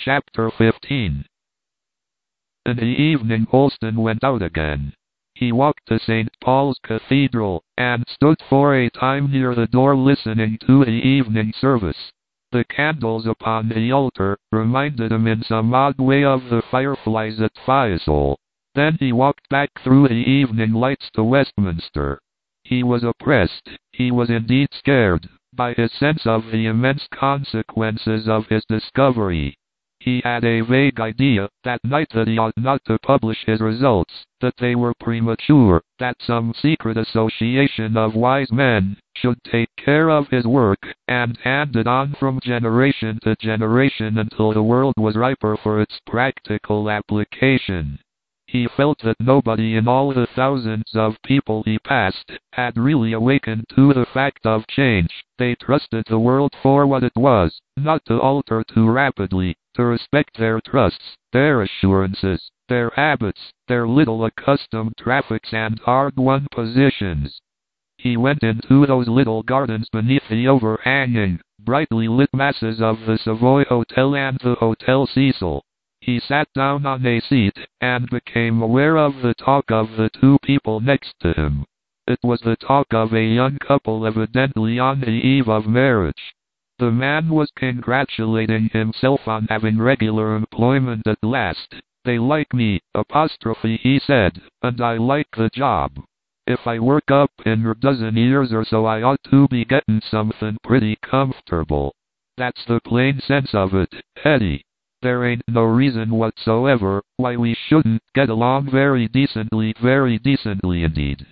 Chapter 15. In the evening Holston went out again. He walked to St. Paul's Cathedral, and stood for a time near the door listening to the evening service. The candles upon the altar reminded him in some odd way of the fireflies at Fiesole. Then he walked back through the evening lights to Westminster. He was oppressed, he was indeed scared, by his sense of the immense consequences of his discovery. He had a vague idea that night that he ought not to publish his results, that they were premature, that some secret association of wise men should take care of his work, and hand it on from generation to generation until the world was riper for its practical application. He felt that nobody in all the thousands of people he passed had really awakened to the fact of change. They trusted the world for what it was, not to alter too rapidly, to respect their trusts, their assurances, their habits, their little accustomed traffics and hard-won positions. He went into those little gardens beneath the overhanging, brightly lit masses of the Savoy Hotel and the Hotel Cecil. He sat down on a seat, and became aware of the talk of the two people next to him. It was the talk of a young couple evidently on the eve of marriage. The man was congratulating himself on having regular employment at last. "They like me," he said, "and I like the job. If I work up in a dozen years or so I ought to be getting something pretty comfortable. That's the plain sense of it, Hetty. There ain't no reason whatsoever why we shouldn't get along very decently indeed."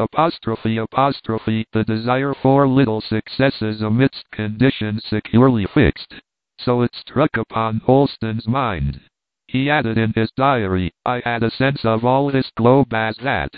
The desire for little successes amidst conditions securely fixed. So it struck upon Holston's mind. He added in his diary, "I had a sense of all this globe as that."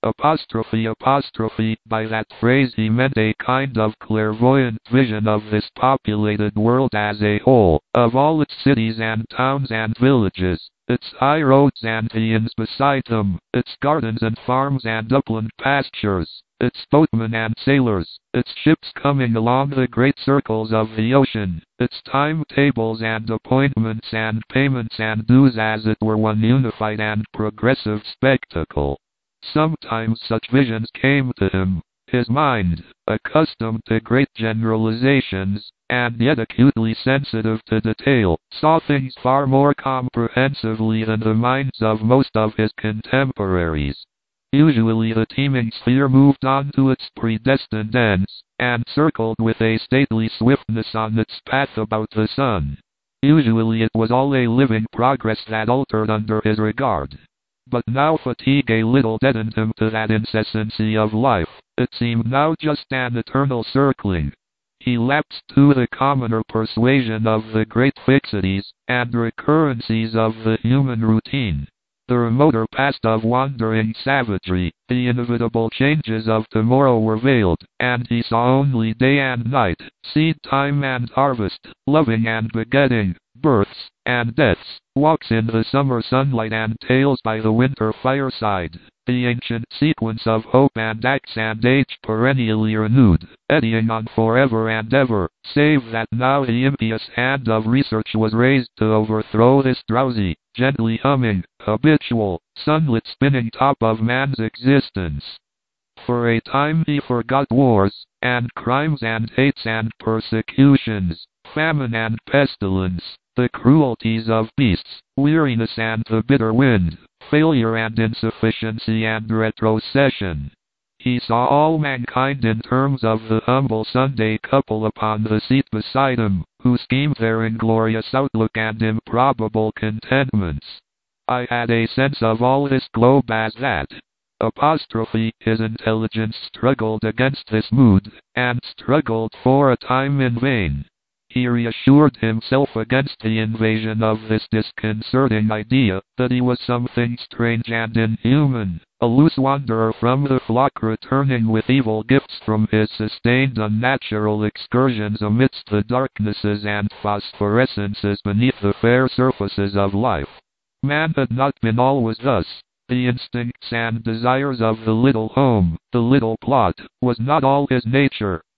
By that phrase he meant a kind of clairvoyant vision of this populated world as a whole, of all its cities and towns and villages, its high roads and the inns beside them, its gardens and farms and upland pastures, its boatmen and sailors, its ships coming along the great circles of the ocean, its timetables and appointments and payments and dues as it were one unified and progressive spectacle. Sometimes such visions came to him. His mind, accustomed to great generalizations, and yet acutely sensitive to detail, saw things far more comprehensively than the minds of most of his contemporaries. Usually the teeming sphere moved on to its predestined ends, and circled with a stately swiftness on its path about the sun. Usually it was all a living progress that altered under his regard. But now fatigue a little deadened him to that incessancy of life. It seemed now just an eternal circling. He lapsed to the commoner persuasion of the great fixities and recurrencies of the human routine. The remoter past of wandering savagery, the inevitable changes of tomorrow were veiled, and he saw only day and night, seed time and harvest, loving and begetting, births and deaths, walks in the summer sunlight and tales by the winter fireside, the ancient sequence of hope and acts and age perennially renewed, eddying on forever and ever, save that now the impious hand of research was raised to overthrow this drowsy, gently humming, habitual, sunlit spinning top of man's existence. For a time he forgot wars, and crimes and hates and persecutions, famine and pestilence, the cruelties of beasts, weariness and the bitter wind, failure and insufficiency and retrocession. He saw all mankind in terms of the humble Sunday couple upon the seat beside him, who schemed their inglorious outlook and improbable contentments. "I had a sense of all this globe as that." His intelligence struggled against this mood, and struggled for a time in vain. He reassured himself against the invasion of this disconcerting idea that he was something strange and inhuman, a loose wanderer from the flock returning with evil gifts from his sustained unnatural excursions amidst the darknesses and phosphorescences beneath the fair surfaces of life. Man had not been always thus. The instincts and desires of the little home, the little plot, was not all his nature.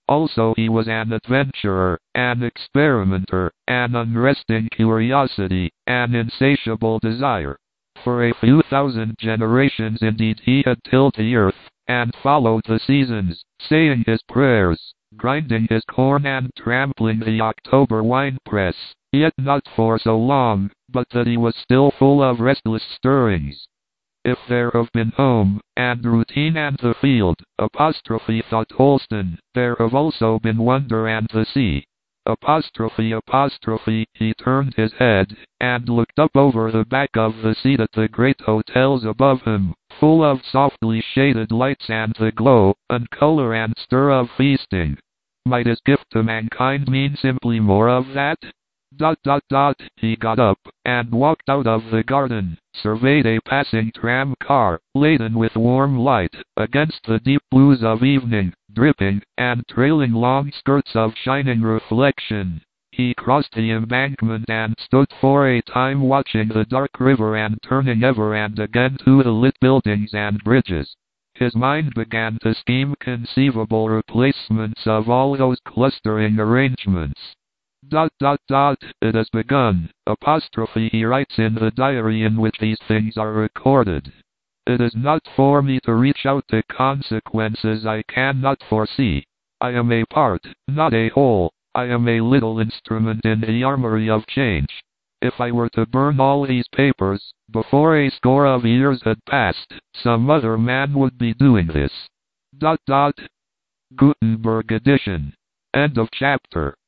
Also he was an adventurer, an experimenter, an unresting curiosity, an insatiable desire. For a few thousand generations indeed he had tilled the earth, and followed the seasons, saying his prayers, grinding his corn and trampling the October winepress, yet not for so long, but that he was still full of restless stirrings. If there have been home, and routine and the field, apostrophe thought Holston, there have also been wonder and the sea. Apostrophe, he turned his head, and looked up over the back of the seat at the great hotels above him, full of softly shaded lights and the glow, and color and stir of feasting. Might his gift to mankind mean simply more of that? He got up, and walked out of the garden, surveyed a passing tram car, laden with warm light, against the deep blues of evening, dripping, and trailing long skirts of shining reflection. He crossed the embankment and stood for a time watching the dark river and turning ever and again to the lit buildings and bridges. His mind began to scheme conceivable replacements of all those clustering arrangements. It has begun, apostrophe he writes in the diary in which these things are recorded. It is not for me to reach out to consequences I cannot foresee. I am a part, not a whole. I am a little instrument in the armory of change. If I were to burn all these papers, before a score of years had passed, some other man would be doing this. Gutenberg edition. End of chapter.